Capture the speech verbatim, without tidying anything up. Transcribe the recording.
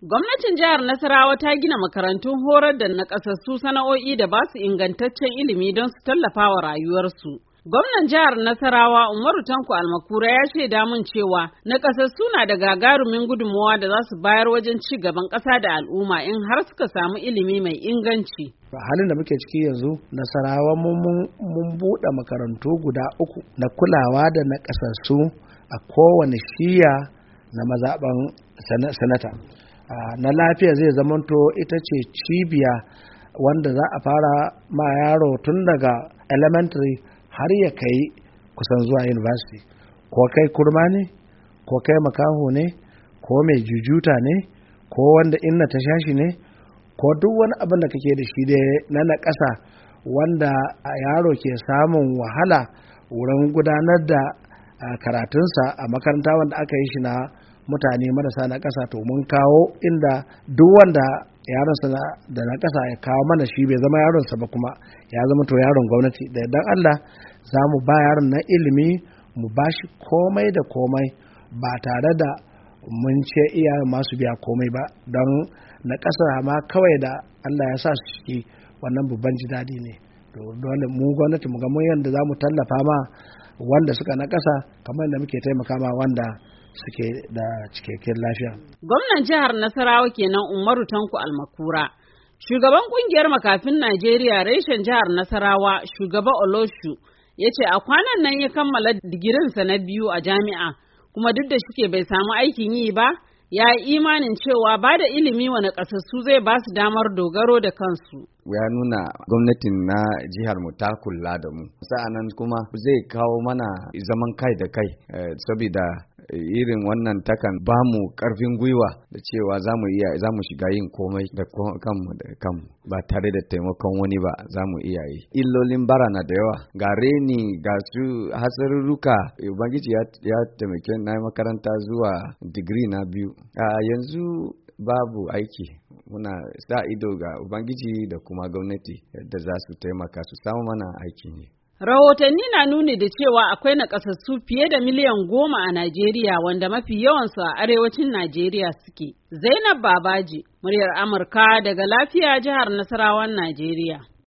Gwamnatin jihar Nasarawa ta gina makarantun horar da nakasassu sana'o'i da ba su ingantaccen ilimi don su tallafa wa rayuwarsu. Gwamnan jihar Nasarawa Umaru Tanko Almakura ya shaida mun cewa nakasassu na da gagarumin gudunmawa da za su bayar wajen ci gaban ƙasa da al'umma in har suka samu ilimi mai inganci. Halin da muke ciki yanzu Nasarawa mun buɗe makarantu guda uku na kulawa da nakasassu a kowane shiya na mazaɓan sanata. Na lafiya zai zamanto ita ce cibiya wanda za a fara ma yaro tun daga elementary har ya kai kusan zuwa university. Ko kai kurma ne, ko kai makaho ne, ko mai jujuta ne, ko wanda inna ta shashi ne, ko duk wani abin da kake da shi dai na naƙasa wanda yaro ke samun wahala wurin gudanar da karatunsa a makaranta wanda aka yi shi na mutane marasa na ƙasa, to mun kawo inda duk wanda yaronsa da na ƙasa ya kawo mana shi bai zama yaronsa ba kuma ya zama to yaron gwamnati. Da idan Allah za mu ba yaron na ilimi mu ba shi komai da komai ba tare da mun ce iyayen masu biya komai ba, don na ƙasa ma kawai da Allah ya sa su ciki wannan babban ji daɗi ne. Dole mu gwamnati mu ga mun yadda za mu tallafa ma wanda suka na ƙasa kamar yadda muke taimaka ma wanda suke da cikakken lafiya. Gwamnan jihar Nasarawa kenan Umaru Tanko Almakura. Shugaban kungiyar makafin Najeriya reshen jihar Nasarawa, shugaba Oloshu, ya ce a kwanan nan ya kammala digirinsa na biyu a jami'a, kuma duk da shike bai samu aikin yi ba, ya yi imanin cewa ba da ilimi wa nakasassu zai ba su damar dogaro da kansu. Ya nuna gwamnatin na jihar mu ta kula da mu, sa'annan kuma zai kawo mana zaman kai da kai, eh, saboda irin wannan takan ba mu karfin gwiwa da cewa za mu iya za mu shiga yin komai da kanmu da kanmu ba tare da taimakon wani ba, za mu iya yi. Illolin bara na da yawa, ga reni, ga su hatsarurruka. Ubangiji ya, ya taimake na makaranta zuwa digiri na biyu. A yanzu babu aiki, muna sa ido ga Ubangiji da kuma gwamnati yadda za su taimaka su samu mana aikin yi. Rahotanni na nuni da cewa akwai nakasassu fiye da miliyan goma a Najeriya, wanda mafi yawansu a arewacin Najeriya suke. Zainab Babaji, muryar Amurka daga Lafiya, jihar Nasarawan Najeriya.